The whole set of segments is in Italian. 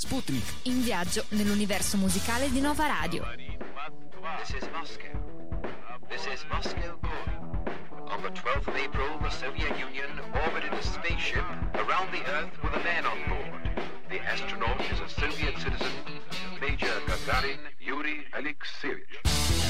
Sputnik. In viaggio nell'universo musicale di Nova Radio. This is Moscow. This is Moscow calling. On the 12th of April, the Soviet Union orbited a spaceship around the Earth with a man on board. The astronaut is a Soviet citizen, Major Gagarin Yuri Alexeyevich.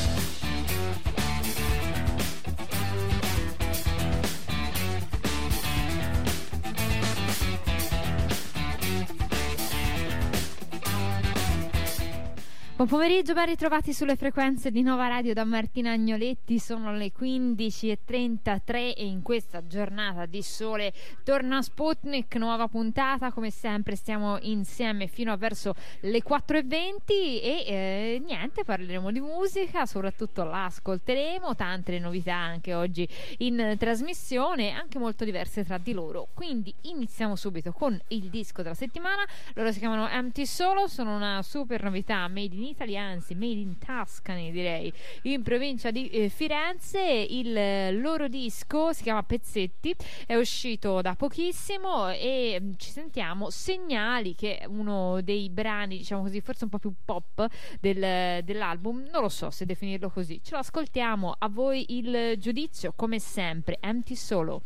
Buon pomeriggio, ben ritrovati sulle frequenze di Nova Radio da Martina Agnoletti. Sono le 15:33 e in questa giornata di sole torna Sputnik, nuova puntata. Come sempre stiamo insieme fino a verso le 4:20 e niente, parleremo di musica, soprattutto la ascolteremo, tante le novità anche oggi in trasmissione, anche molto diverse tra di loro. Quindi iniziamo subito con il disco della settimana. Loro si chiamano Empty Solo, sono una super novità made in Italy, anzi made in Tuscany direi, in provincia di Firenze. Il loro disco si chiama Pezzetti, è uscito da pochissimo e ci sentiamo Segnali, che è uno dei brani, diciamo così, forse un po' più pop dell'album, non lo so se definirlo così. Ce lo ascoltiamo, a voi il giudizio, come sempre. Empty Solo.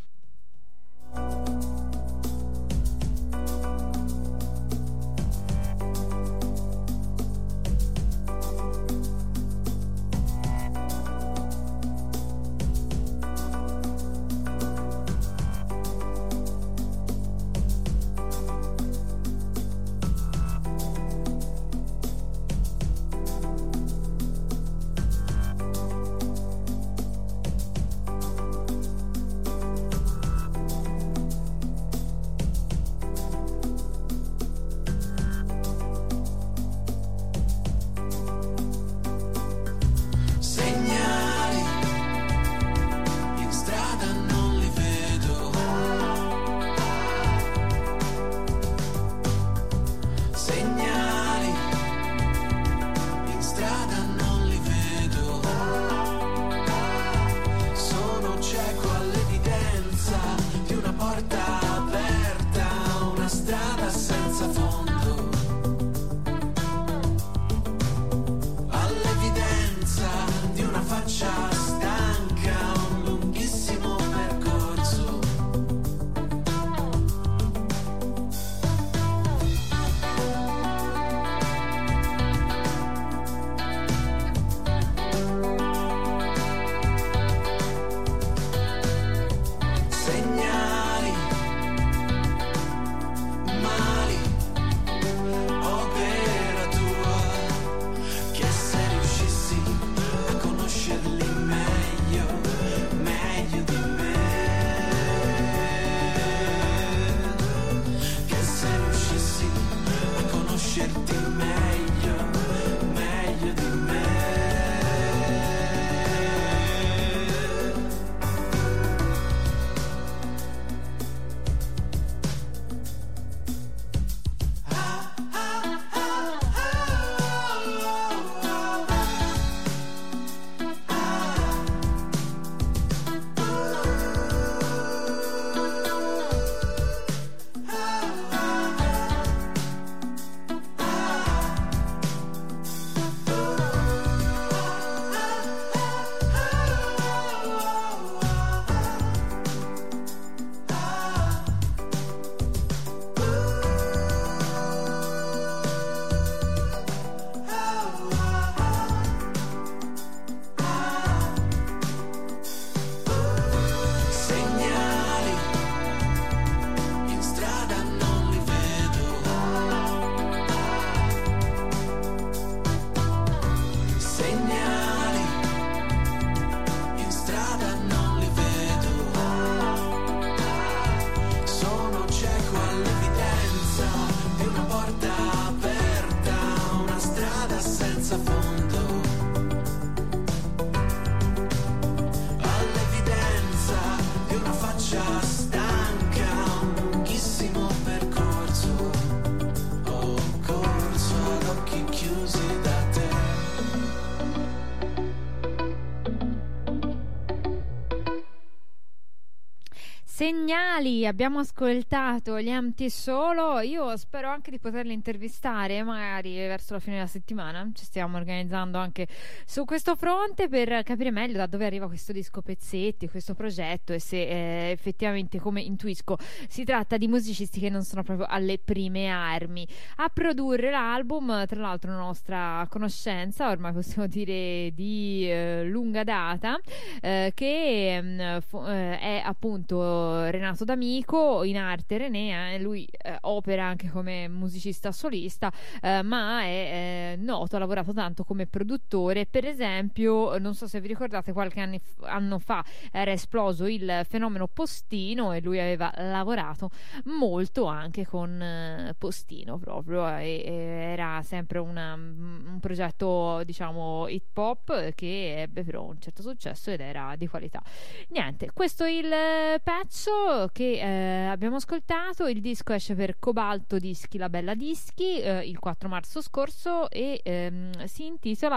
Segnali, abbiamo ascoltato gli Empty Solo. Io spero anche di poterli intervistare magari verso la fine della settimana. Ci stiamo organizzando anche su questo fronte per capire meglio da dove arriva questo disco Pezzetti, questo progetto, e se effettivamente, come intuisco, si tratta di musicisti che non sono proprio alle prime armi. A produrre l'album, tra l'altro, una nostra conoscenza, ormai possiamo dire di lunga data, che è appunto Renato D'Amico, in arte René. Lui opera anche come musicista solista, ma è noto, ha lavorato tanto come produttore. Per esempio, non so se vi ricordate, qualche anno fa era esploso il fenomeno Postino e lui aveva lavorato molto anche con Postino proprio, e era sempre un progetto, diciamo, hip hop, che ebbe però un certo successo ed era di qualità. Niente, questo è il pezzo che abbiamo ascoltato. Il disco esce per Cobalto Dischi, La Bella Dischi, il 4 marzo scorso, e si intitola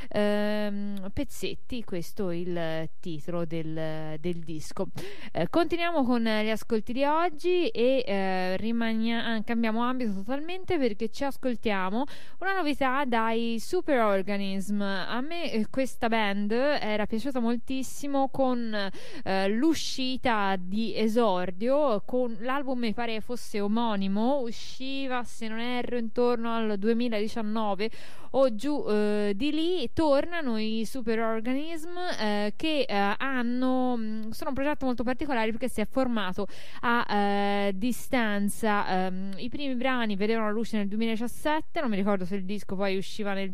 Pezzetti, questo è il titolo del disco. Continuiamo con gli ascolti di oggi e cambiamo ambito totalmente, perché ci ascoltiamo una novità dai Superorganism. A me questa band era piaciuta moltissimo con l'uscita di esordio, con l'album mi pare fosse omonimo, usciva, se non erro, intorno al 2019 o giù di lì. Tornano i Superorganism, che sono un progetto molto particolare perché si è formato a distanza. I primi brani vedevano la luce nel 2017, non mi ricordo se il disco poi usciva nel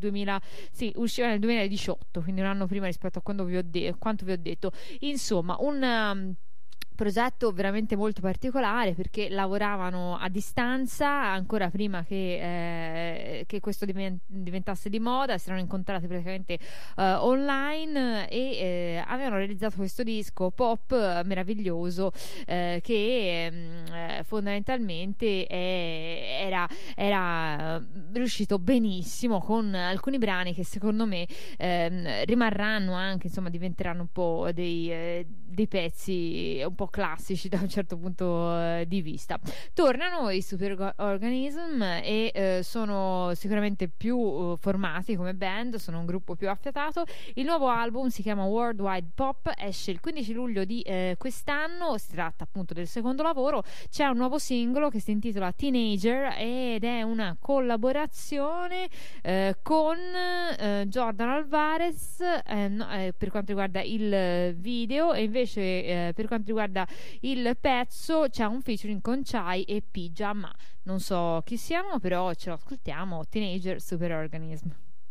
2018, quindi un anno prima rispetto a quanto vi ho detto. Insomma, un progetto veramente molto particolare, perché lavoravano a distanza ancora prima che questo diventasse di moda. Si erano incontrati praticamente online e avevano realizzato questo disco pop meraviglioso, che fondamentalmente era riuscito benissimo, con alcuni brani che secondo me rimarranno anche, insomma, diventeranno un po' dei pezzi un po' classici da un certo punto di vista. Tornano i Superorganism e sono sicuramente più formati come band, sono un gruppo più affiatato. Il nuovo album si chiama Worldwide Pop, esce il 15 luglio di quest'anno, si tratta appunto del secondo lavoro. C'è un nuovo singolo che si intitola Teenager ed è una collaborazione con Jordan Alvarez per quanto riguarda il video, e invece per quanto riguarda il pezzo c'è un featuring con Chai e Pyjama. Non so chi siano, però ce lo ascoltiamo. Teenager, Superorganism.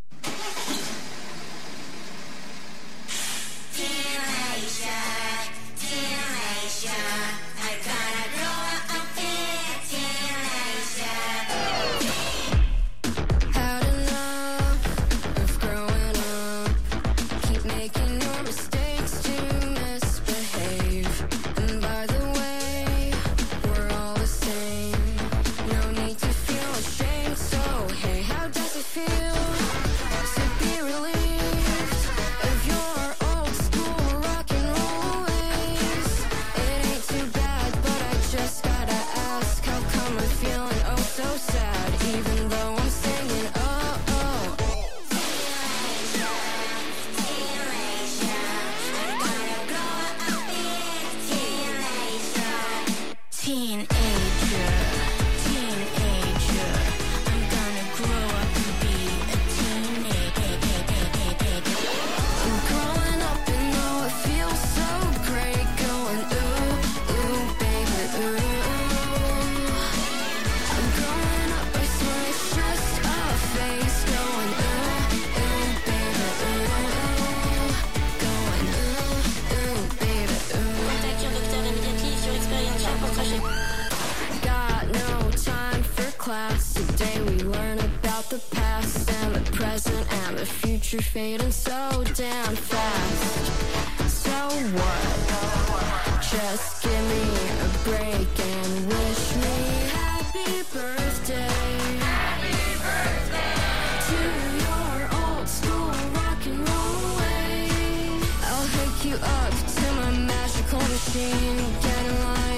Fading so damn fast. So what? Just give me a break and wish me happy birthday. Happy birthday to your old school rock and roll way. I'll hook you up to my magical machine. Get in line.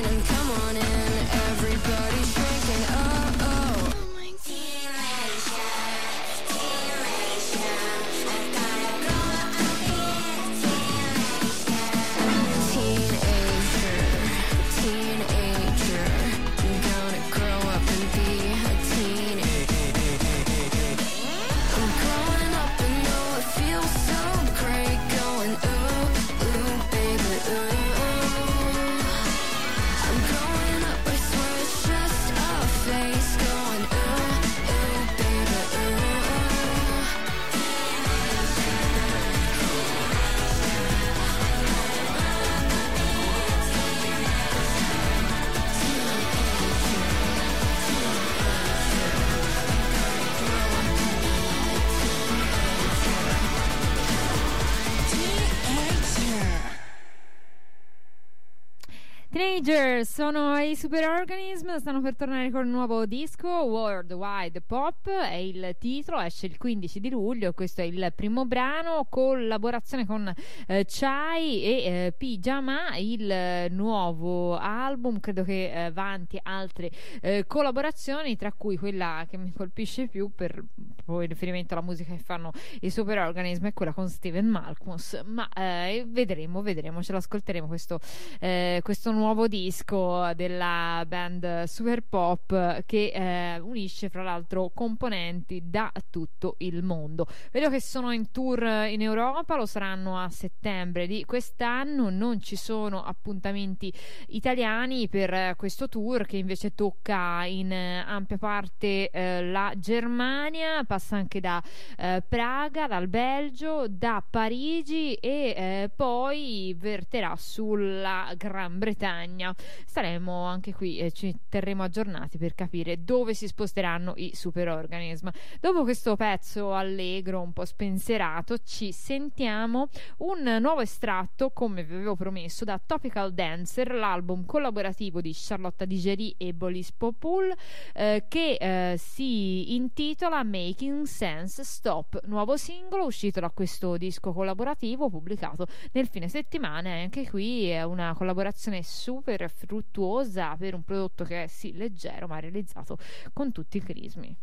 Teenagers sono i Superorganism, stanno per tornare con un nuovo disco, Worldwide Pop è il titolo, esce il 15 di luglio, questo è il primo brano, collaborazione con Chai e Pyjama, il nuovo album, credo che vanti altre collaborazioni, tra cui quella che mi colpisce più per poi riferimento alla musica che fanno i Superorganism è quella con Steven Malkmus, ma vedremo, ce l'ascolteremo questo nuovo disco della band Super Pop che unisce fra l'altro componenti da tutto il mondo. Vedo che sono in tour in Europa, lo saranno a settembre di quest'anno, non ci sono appuntamenti italiani per questo tour che invece tocca in ampia parte la Germania, passa anche da Praga, dal Belgio, da Parigi e poi verterà sulla Gran Bretagna. Staremo anche qui, ci terremo aggiornati per capire dove si sposteranno i Superorganism. Dopo questo pezzo allegro, un po' spensierato, ci sentiamo un nuovo estratto, come vi avevo promesso, da Topical Dancer, l'album collaborativo di Charlotta Digeri e Bolis Popul, che si intitola Making Sense Stop, nuovo singolo uscito da questo disco collaborativo pubblicato nel fine settimana. E anche qui è una collaborazione super fruttuosa per un prodotto che è sì leggero ma realizzato con tutti i crismi.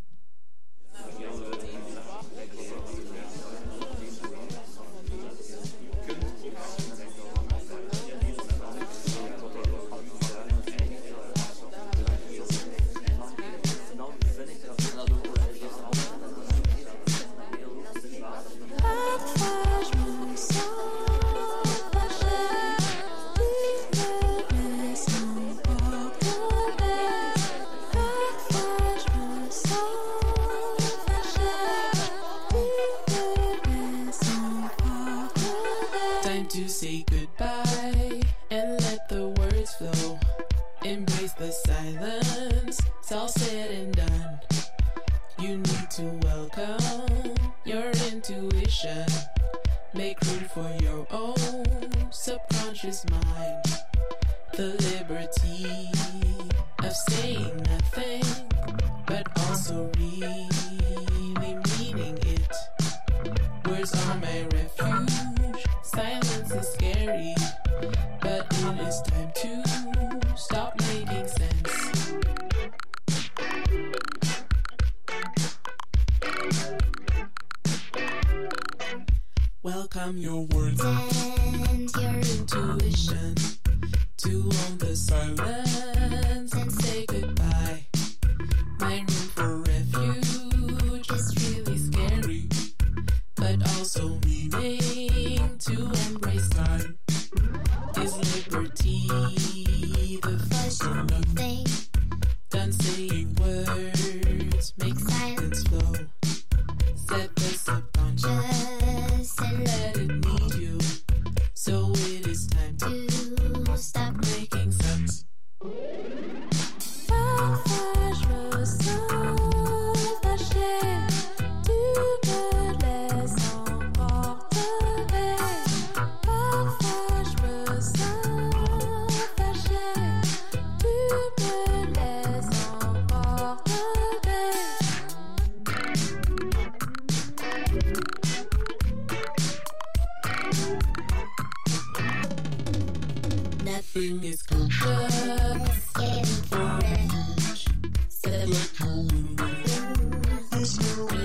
To say goodbye and let the words flow. Embrace the silence, it's all said and done. You need to welcome your intuition. Make room for your own subconscious mind. The liberty of saying nothing, but also really meaning it. Words are my refuge. Silence is scary, but it is time to stop making sense. Welcome your words and your intuition to own the silence and say goodbye. My room for refuge is really scary, but also meaning to embrace time is liberty, the first thing. Done saying words, make silence flow. Set the subconscious and let it need you. So it is time to stop making sense. Parfois je me sens fâchée, tu me laisses emporter. Parfois je me sens fâchée, tu me laisses emporter. Nothing is conscious, getting foolish. So let you lose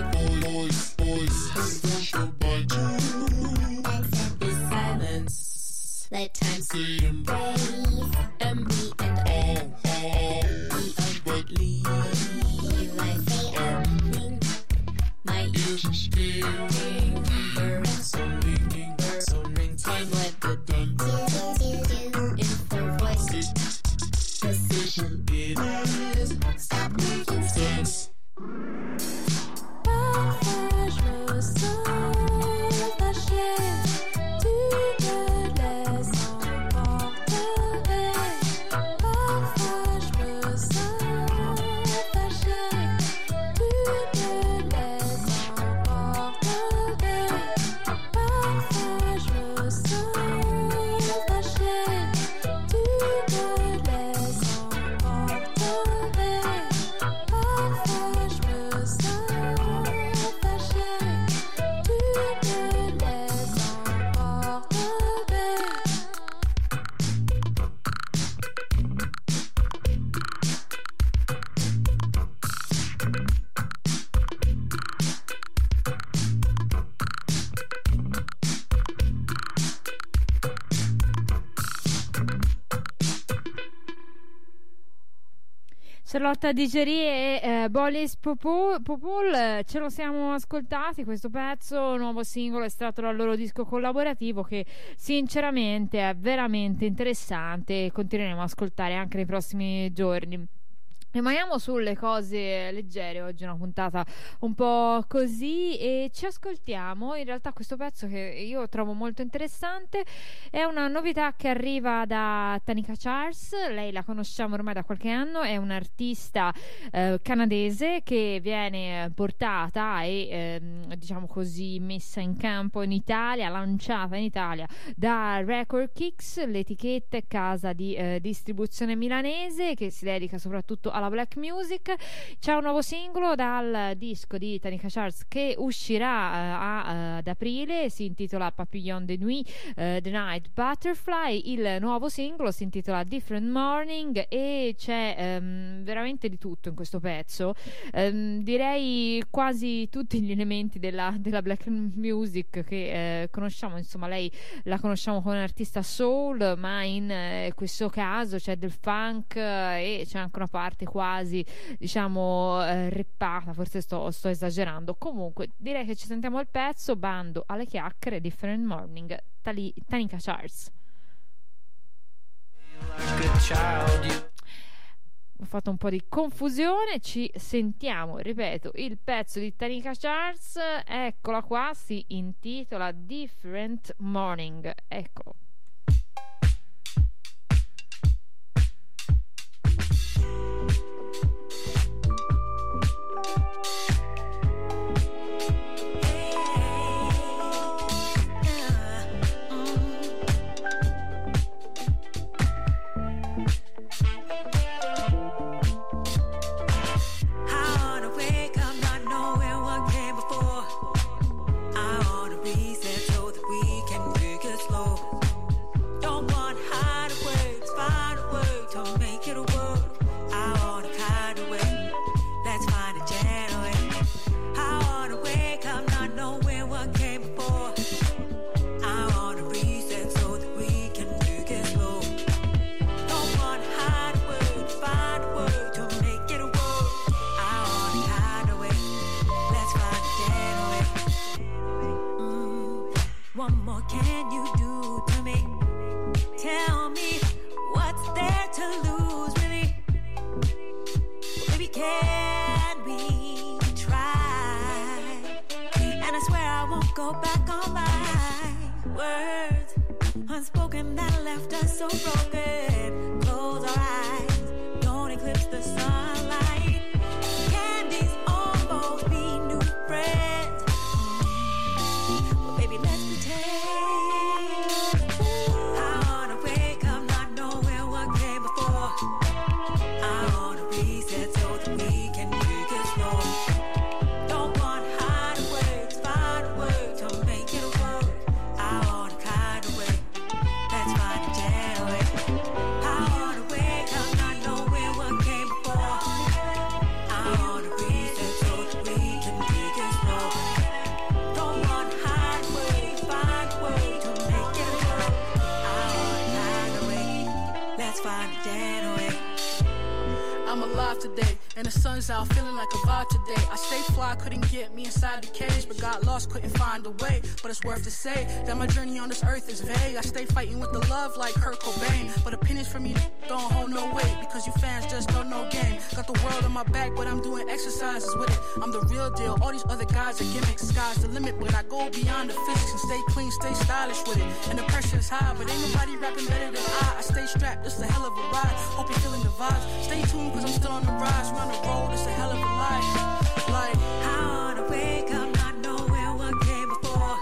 your body. Accept the silence. Let time see and breathe. And be and all. Be outwardly. I say everything. My ears are speaking. Birds so ringing. Time let the done. In full voice. Decision it is. Stop making sense. Parfois je me sens fâchée, tu me laisses emporter. Parfois je me sens fâchée, tu me laisses emporter. Charlotte Digeri e Bolis Popol, ce lo siamo ascoltati questo pezzo, nuovo singolo estratto dal loro disco collaborativo, che sinceramente è veramente interessante e continueremo ad ascoltare anche nei prossimi giorni. Rimaniamo sulle cose leggere, oggi è una puntata un po' così, e ci ascoltiamo in realtà questo pezzo che io trovo molto interessante. È una novità che arriva da Tanika Charles, lei la conosciamo ormai da qualche anno, è un'artista canadese che viene portata e diciamo così messa in campo in Italia, lanciata in Italia da Record Kicks, l'etichetta casa di distribuzione milanese che si dedica soprattutto alla black music. C'è un nuovo singolo dal disco di Tanika Charles che uscirà ad aprile, si intitola Papillon de Nuit, The Night Butterfly. Il nuovo singolo si intitola Different Morning e c'è veramente di tutto in questo pezzo, direi quasi tutti gli elementi della black music che conosciamo. Insomma, lei la conosciamo come un'artista soul, ma in questo caso c'è del funk e c'è anche una parte quasi diciamo rappata, forse sto esagerando. Comunque direi che ci sentiamo il pezzo, bando alle chiacchiere, Different Morning, Tanika Charles. Ho fatto un po' di confusione, ci sentiamo, ripeto, il pezzo di Tanika Charles, eccola qua, si intitola Different Morning, eccolo. Out feeling like a vibe today. I stay fly, couldn't get me inside the cage, but got lost, couldn't find a way. But it's worth to say that my journey on this earth is vague. I stay fighting with the love like Kurt Cobain, but opinions from you don't hold no weight because you fans just don't know game. Got the world on my back, but I'm doing exercises with it. I'm the real deal. All these other guys are gimmicks. Sky's the limit, but I go beyond the physics and stay clean, stay stylish with it. And the pressure is high, but ain't nobody rapping better than I stay strapped. It's a hell of a ride. Hope you're feeling the vibes. Stay tuned, cause I'm still on the rise. We're on the road. It's a hell of a life. Like, I wanna wake up, not knowing what came before.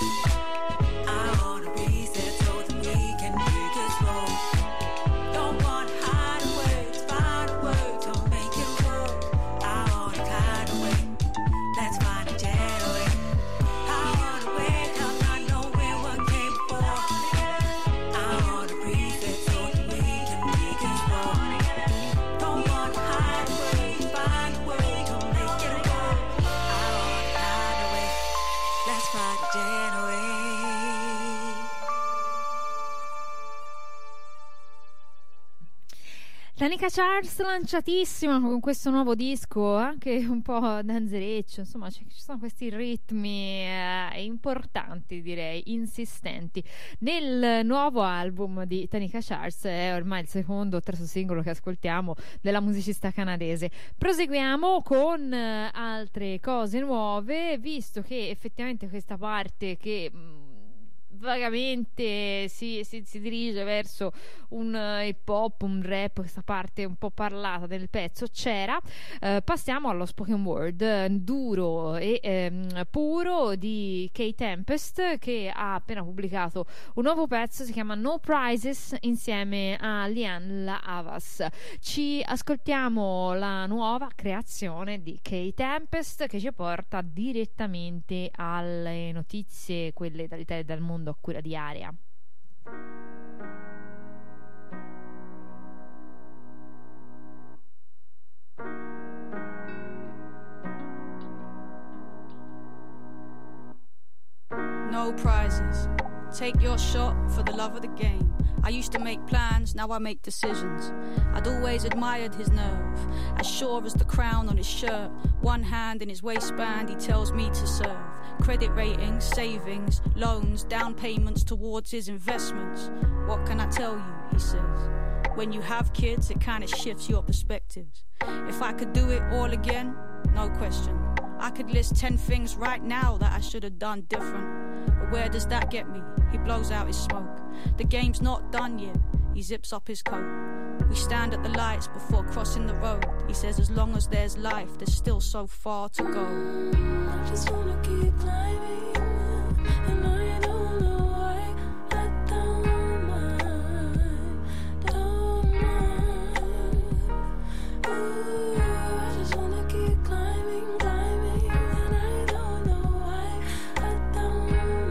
I wanna reset so that we can make it slow. Don't want to hide away, find a way to make it work. I wanna kind of way, let's find a getaway. I wanna wake up, not knowing what came before. I wanna reset so that we can make it slow. Don't want to hide away, find a way to make it work. I Tanika Charles lanciatissima con questo nuovo disco, anche un po' danzereccio, insomma ci sono questi ritmi importanti, direi, insistenti. Nel nuovo album di Tanika Charles, è ormai il secondo o terzo singolo che ascoltiamo della musicista canadese. Proseguiamo con altre cose nuove, visto che effettivamente questa parte che vagamente si dirige verso un hip hop, un rap, questa parte un po' parlata del pezzo c'era. Passiamo allo spoken word duro e puro di K-Tempest, che ha appena pubblicato un nuovo pezzo, si chiama No Prizes, insieme a Lian La Havas. Ci ascoltiamo la nuova creazione di K-Tempest, che ci porta direttamente alle notizie, quelle dall'Italia e dal mondo, a cura di Aria. No prizes. Take your shot for the love of the game. I used to make plans, now I make decisions. I'd always admired his nerve, as sure as the crown on his shirt. One hand in his waistband, he tells me to serve. Credit ratings, savings, loans, down payments towards his investments. What can I tell you, he says. When you have kids, it kind of shifts your perspectives. If I could do it all again, no question. I could list 10 things right now that I should have done different. But where does that get me? He blows out his smoke. The game's not done yet. He zips up his coat. We stand at the lights before crossing the road. He says as long as there's life, there's still so far to go. I just wanna keep climbing, and I don't know why. I don't mind, don't mind. Ooh, I just wanna keep climbing, climbing, and I don't know why. I don't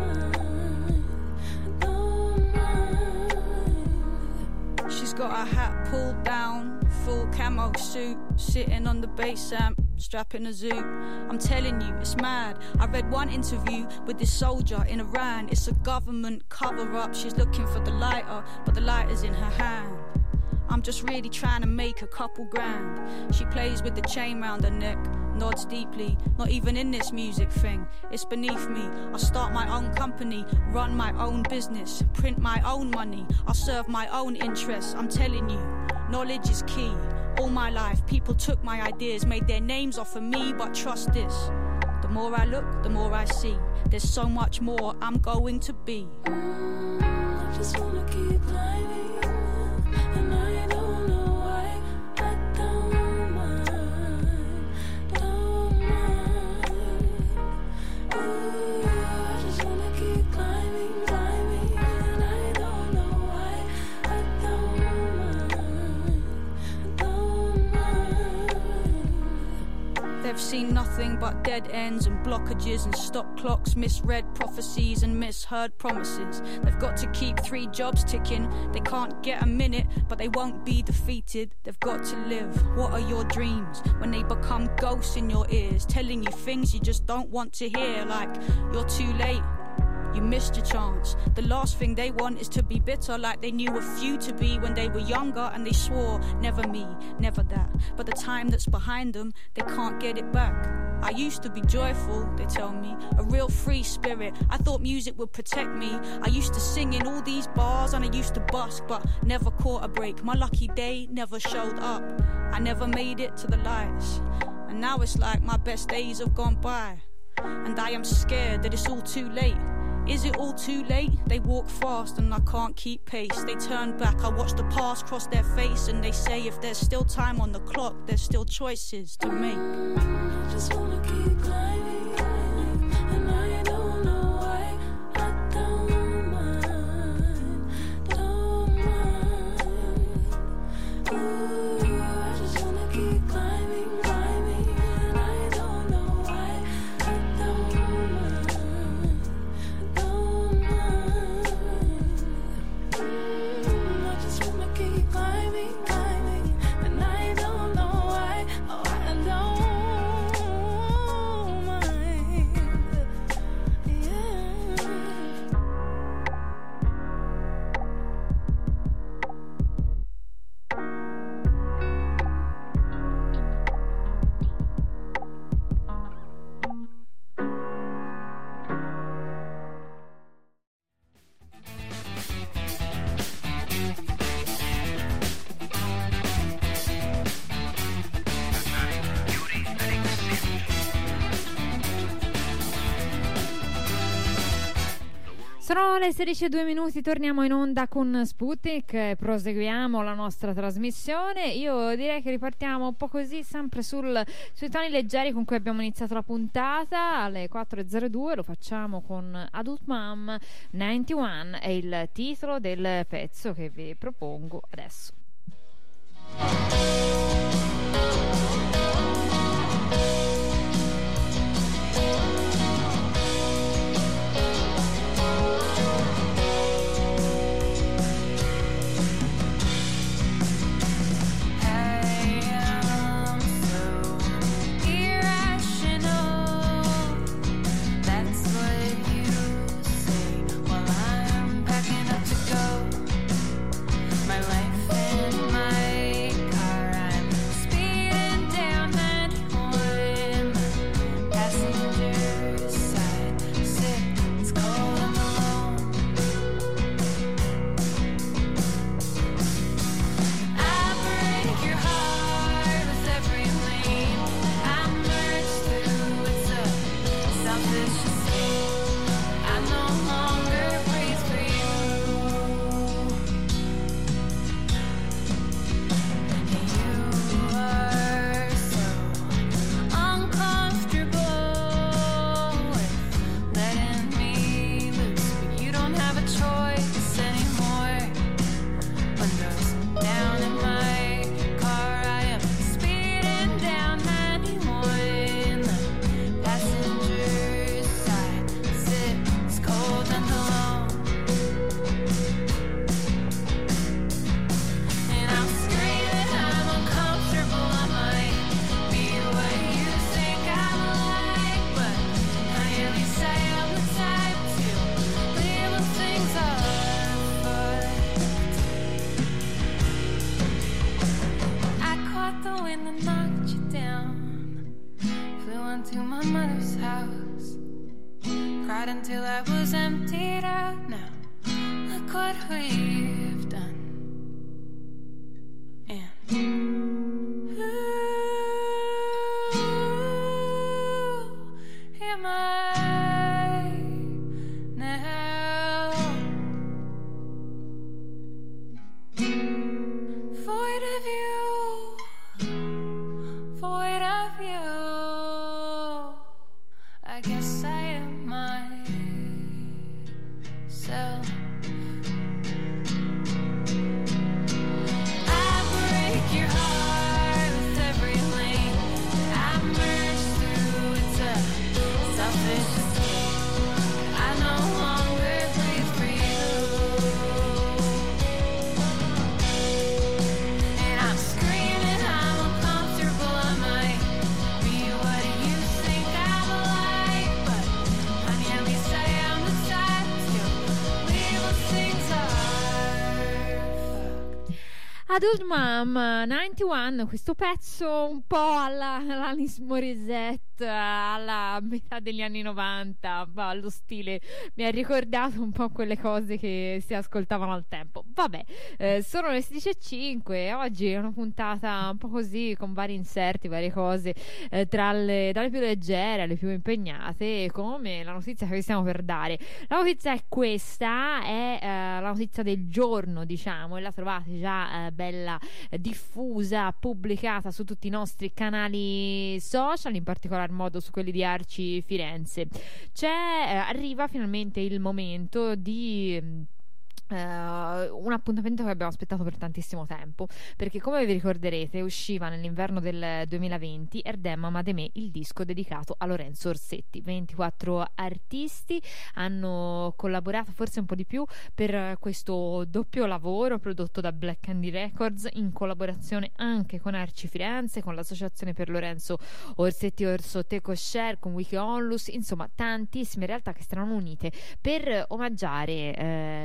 mind. She's got her hat pulled down, full camo suit, sitting on the bass amp, strapping a zoot. I'm telling you, it's mad. I read one interview with this soldier in Iran. It's a government cover-up. She's looking for the lighter, but the lighter's in her hand. I'm just really trying to make a couple grand. She plays with the chain round her neck, nods deeply. Not even in this music thing, it's beneath me. I'll start my own company, run my own business, print my own money. I'll serve my own interests. I'm telling you, knowledge is key. All my life, people took my ideas, made their names off of me, but trust this. The more I look, the more I see. There's so much more I'm going to be. I just wanna keep climbing, and I don't know why. I don't mind, don't mind. Ooh, I just wanna keep climbing, climbing, and I don't know why. I don't mind, don't mind. They've seen nothing but dead ends and blockages and stop clocks, misread prophecies and misheard promises. They've got to keep 3 jobs ticking. They can't get a minute, but they won't be defeated. They've got to live. What are your dreams when they become ghosts in your ears, telling you things you just don't want to hear, like you're too late, you missed your chance. The last thing they want is to be bitter, like they knew a few to be when they were younger and they swore, never me, never that. But the time that's behind them, they can't get it back. I used to be joyful, they tell me, a real free spirit. I thought music would protect me. I used to sing in all these bars and I used to busk, but never caught a break. My lucky day never showed up. I never made it to the lights, and now it's like my best days have gone by, and I am scared that it's all too late. Is it all too late? They walk fast and I can't keep pace. They turn back, I watch the past cross their face, and they say if there's still time on the clock, there's still choices to make. I just wanna keep climbing, climbing, and I don't know why. I don't mind, don't mind. Ooh, I just wanna keep climbing, climbing, and I don't know why. I don't mind, don't mind. I just wanna keep climbing, climbing, and I don't know why. Oh, I don't mind. Sono le 16:02, torniamo in onda con Sputnik, proseguiamo la nostra trasmissione. Io direi che ripartiamo un po' così, sempre sui toni leggeri con cui abbiamo iniziato la puntata, alle 4:02. Lo facciamo con Adult Mom 91, è il titolo del pezzo che vi propongo adesso. Until I was emptied out. Now look what we've done. And ooh, am I now void of you, void of you? I guess I am myself. I break your heart with every lane I merge through. It's a selfish escape. I no longer breathe for you. And I'm screaming, I'm uncomfortable. I might be what you think I'm like, but honey, let me say I'm the type to leave when things are fucked. Adult Mom 91, questo pezzo un po' alla Alanis Morissette, alla metà degli anni 90, allo stile, mi ha ricordato un po' quelle cose che si ascoltavano al tempo. Vabbè, sono le 16:05, oggi è una puntata un po' così, con vari inserti, varie cose, dalle più leggere alle più impegnate, come la notizia che vi stiamo per dare. La notizia è questa, è la notizia del giorno, diciamo, e la trovate già bella diffusa, pubblicata su tutti i nostri canali social, in particolar modo su quelli di Arci Firenze. Arriva finalmente il momento di un appuntamento che abbiamo aspettato per tantissimo tempo, perché come vi ricorderete usciva nell'inverno del 2020 Erdem Amademè, il disco dedicato a Lorenzo Orsetti. 24 artisti hanno collaborato, forse un po' di più, per questo doppio lavoro prodotto da Black Candy Records, in collaborazione anche con Arci Firenze, con l'associazione per Lorenzo Orsetti Orsoteco Share, con Wiki Onlus, insomma tantissime realtà che saranno unite per omaggiare Lorenzo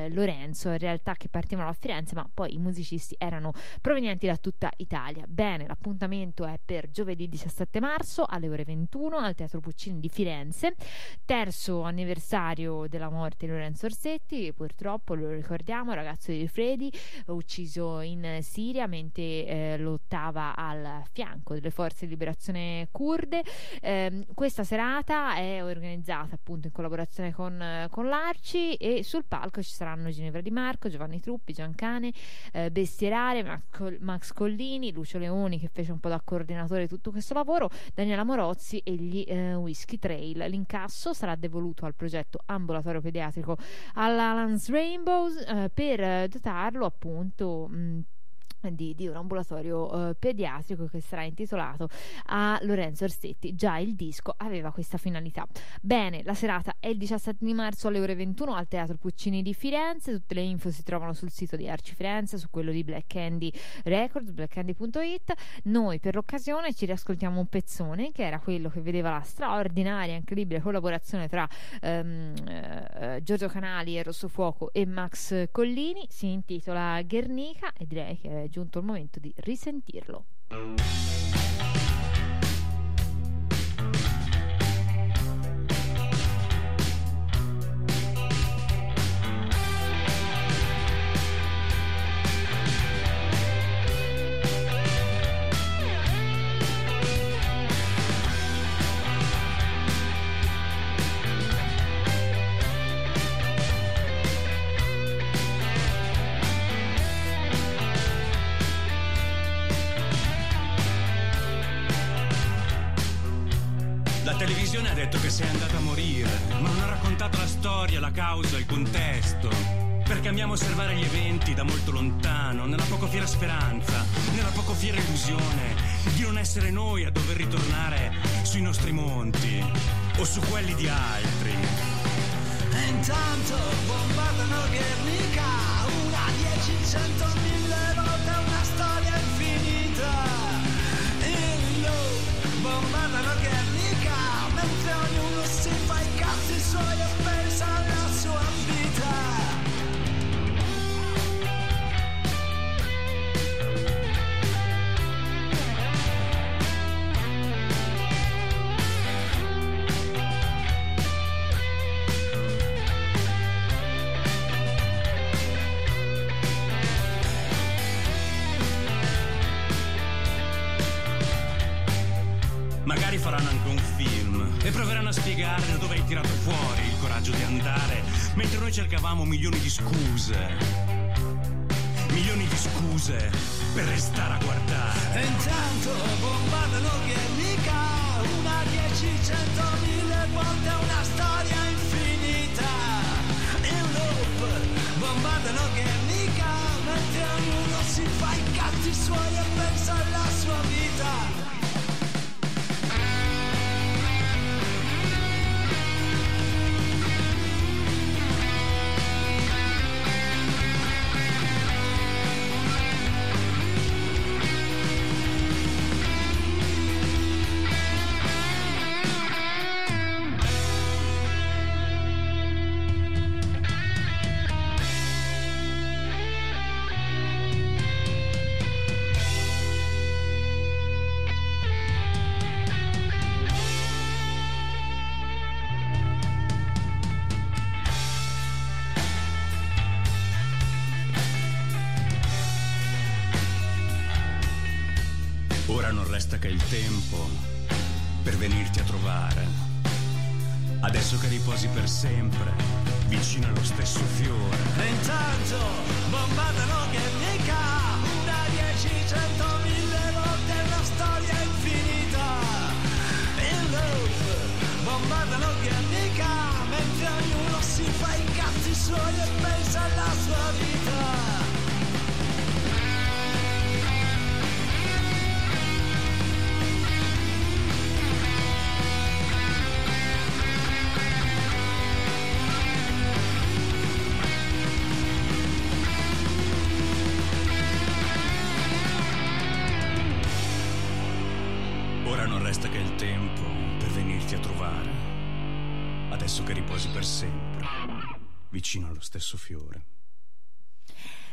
Lorenzo, in realtà, che partivano da Firenze, ma poi i musicisti erano provenienti da tutta Italia. Bene, l'appuntamento è per giovedì 17 marzo alle ore 21 al Teatro Puccini di Firenze, terzo anniversario della morte di Lorenzo Orsetti, purtroppo lo ricordiamo, ragazzo di Fredi, ucciso in Siria mentre lottava al fianco delle forze di liberazione curde. Questa serata è organizzata appunto in collaborazione con l'Arci, e sul palco ci saranno Ginevra Di Marco, Giovanni Truppi, Giancane, Bestierare, Max Collini, Lucio Leoni, che fece un po' da coordinatore di tutto questo lavoro, Daniela Morozzi e gli Whisky Trail. L'incasso sarà devoluto al progetto ambulatorio pediatrico all'Alans Rainbows per dotarlo appunto di un ambulatorio pediatrico che sarà intitolato a Lorenzo Orsetti. Già il disco aveva questa finalità. Bene, la serata è il 17 di marzo alle ore 21 al Teatro Puccini di Firenze. Tutte le info si trovano sul sito di Arci Firenze, su quello di Black Candy Records, blackcandy.it. Noi per l'occasione ci riascoltiamo un pezzone che era quello che vedeva la straordinaria, incredibile collaborazione tra Giorgio Canali e Rosso Fuoco e Max Collini. Si intitola Guernica e direi che è giunto il momento di risentirlo. La televisione ha detto che sei andata a morire, ma non ha raccontato la storia, la causa, il contesto. Perché amiamo osservare gli eventi da molto lontano, nella poco fiera speranza, nella poco fiera illusione di non essere noi a dover ritornare sui nostri monti o su quelli di altri. E intanto bombardano Guernica, una, 10, 100, 1000 volte una storia infinita. In loop bombardano Guernica, mentre ognuno si fa i cazzi suoi e pensa alla sua vita. Magari faranno anche un film e proveranno a spiegare da dove hai tirato fuori il coraggio di andare, mentre noi cercavamo milioni di scuse per restare a guardare. E intanto bombardano Guernica, una, 10, 100, 1000 volte una storia infinita. In loop bombardano Guernica, mentre ognuno si fa i cazzi suoi e pensa alla sua vita. Ora non resta che il tempo per venirti a trovare. Adesso che riposi per sempre vicino allo stesso fiore. E intanto bombardano Guernica, una, 10, 100, 1000 volte una storia infinita. In loop bombardano Guernica, mentre ognuno si fa i cazzi suoi e pensa alla sua vita. Ora non resta che il tempo per venirti a trovare. Adesso che riposi per sempre vicino allo stesso fiore.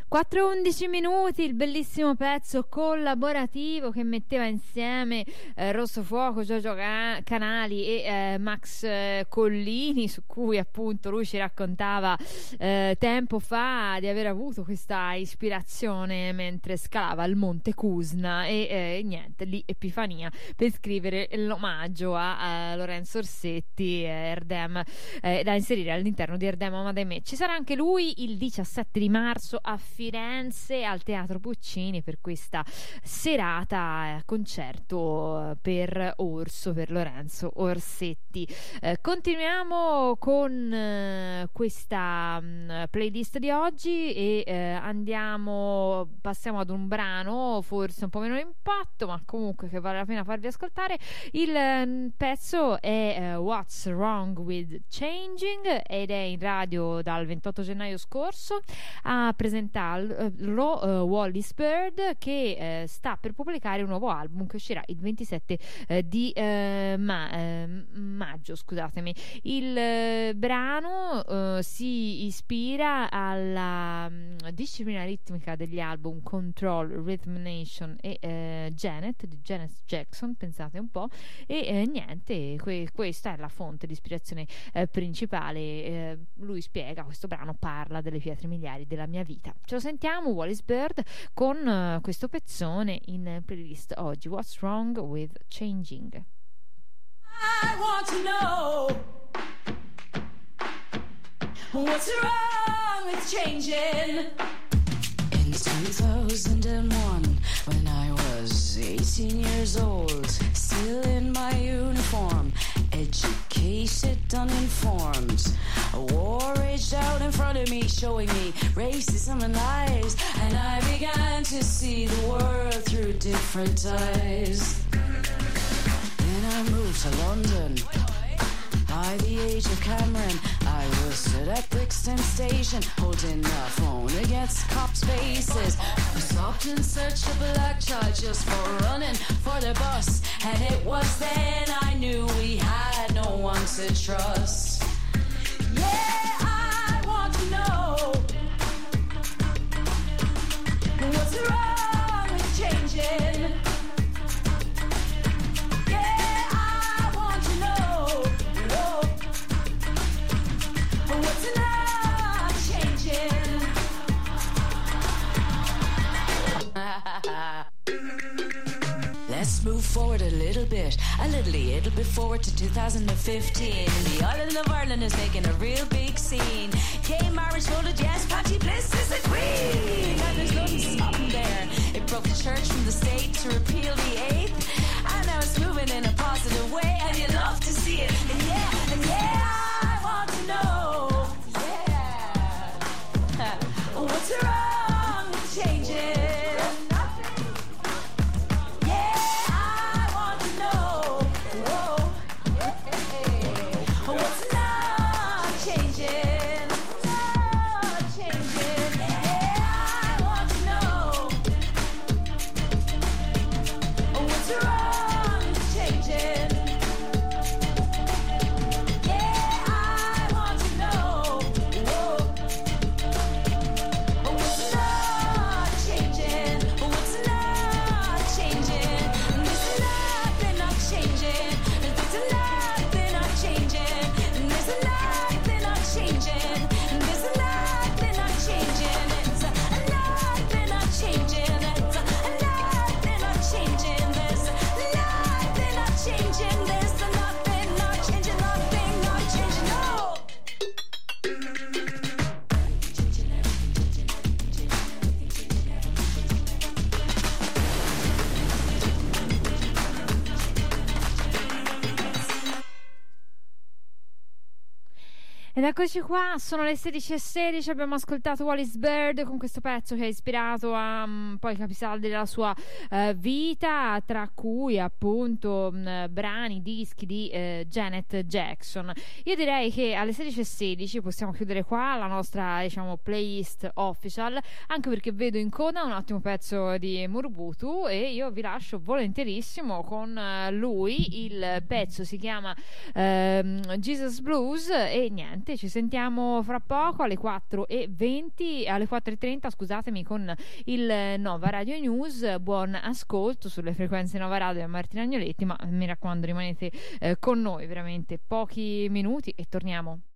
4:11 minuti, il bellissimo pezzo collaborativo che metteva insieme Rosso Fuoco, Giorgio Canali e Max Collini, su cui appunto lui ci raccontava tempo fa di aver avuto questa ispirazione mentre scalava il Monte Cusna e niente, lì epifania per scrivere l'omaggio a Lorenzo Orsetti, Erdem, da inserire all'interno di Erdem Ama Me. Ci sarà anche lui il 17 di marzo a Firenze al Teatro Puccini per questa serata concerto per Orso, per Lorenzo Orsetti. Continuiamo con questa playlist di oggi e passiamo ad un brano forse un po' meno impatto, ma comunque che vale la pena farvi ascoltare. Il pezzo è What's Wrong with Changing ed è in radio dal 28 gennaio scorso. A presentarlo Wallis Bird, che sta per pubblicare un nuovo album che uscirà il 27 di maggio, scusatemi. Il brano si ispira alla disciplina ritmica degli album Control, Rhythm Nation e Janet di Janet Jackson, pensate un po', e niente, questa è la fonte di ispirazione principale. Lui spiega, questo brano parla delle pietre miliari della mia vita. Ce lo sentiamo, Wallis Bird, con questo pezzone in playlist oggi, What's Wrong with Changing. I want to know what's wrong with changing. In 2001, when I was 18 years old, still in my uniform, educated, uninformed, a war raged out in front of me, showing me racism and lies, and I began to see the world through different eyes. Then I moved to London. By the age of Cameron, I was stood at Brixton Station, holding the phone against cops' faces. I stopped in search of a black child just for running for the bus, and it was then I knew we had no one to trust. Yeah, I want to know what's wrong with changing. Let's move forward a little bit forward to 2015. The island of Ireland is making a real big scene. Gay marriage voted yes, Patty Bliss is a queen. And there's nothing stopping there. It broke the church from the state to repeal the 8th. And now it's moving in a positive way, and you love to see it. And yeah, I want to know, yeah, what's wrong with changing? Ed eccoci qua, sono le 16:16, abbiamo ascoltato Wallis Bird con questo pezzo che è ispirato a poi i capisaldi della sua vita, tra cui appunto brani, dischi di Janet Jackson. Io direi che alle 16:16 possiamo chiudere qua la nostra, diciamo, playlist official, anche perché vedo in coda un ottimo pezzo di Murbutu e io vi lascio volentierissimo con lui. Il pezzo si chiama Jesus Blues e niente, niente, ci sentiamo fra poco alle 4:20, alle 4:30 scusatemi, con il Nova Radio News. Buon ascolto sulle frequenze Nova Radio da Martina Agnoletti, ma mi raccomando rimanete con noi veramente pochi minuti e torniamo